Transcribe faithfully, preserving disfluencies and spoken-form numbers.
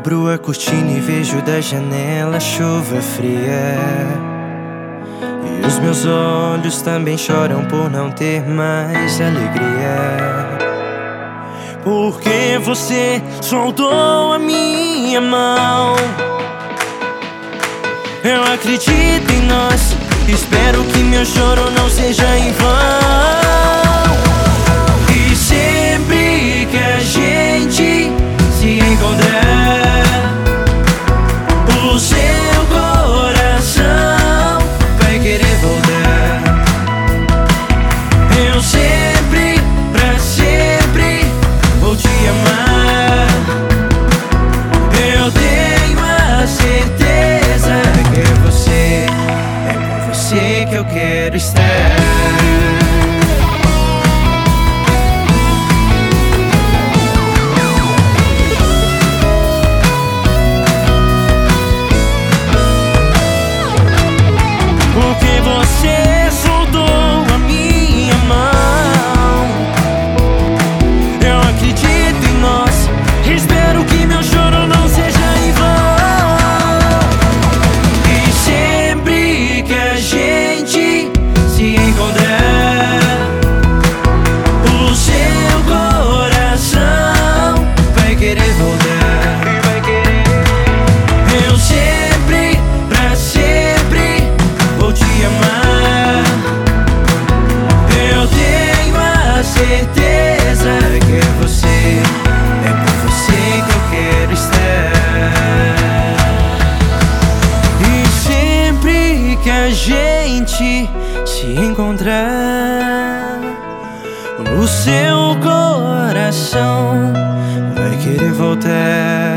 abro a cortina e vejo da janela a chuva fria. E os meus olhos também choram por não ter mais alegria. Porque você soltou a minha mão. Eu acredito em nós, espero que meu choro não seja em vão. E sempre que a gente se encontrar, o seu coração vai querer voltar. Eu sempre, pra sempre, vou te amar. Eu tenho a certeza que é você, é com você que eu quero estar. Porque você soltou a minha mão. Eu acredito em nós, espero que meu choro não seja em vão. E sempre que a gente se encontrar, o seu coração vai querer voltar. Eu sempre, pra sempre, vou te amar. Eu tenho a certeza que é você, é com você que eu quero estar. E sempre que a gente se encontrar, o seu coração vai querer voltar.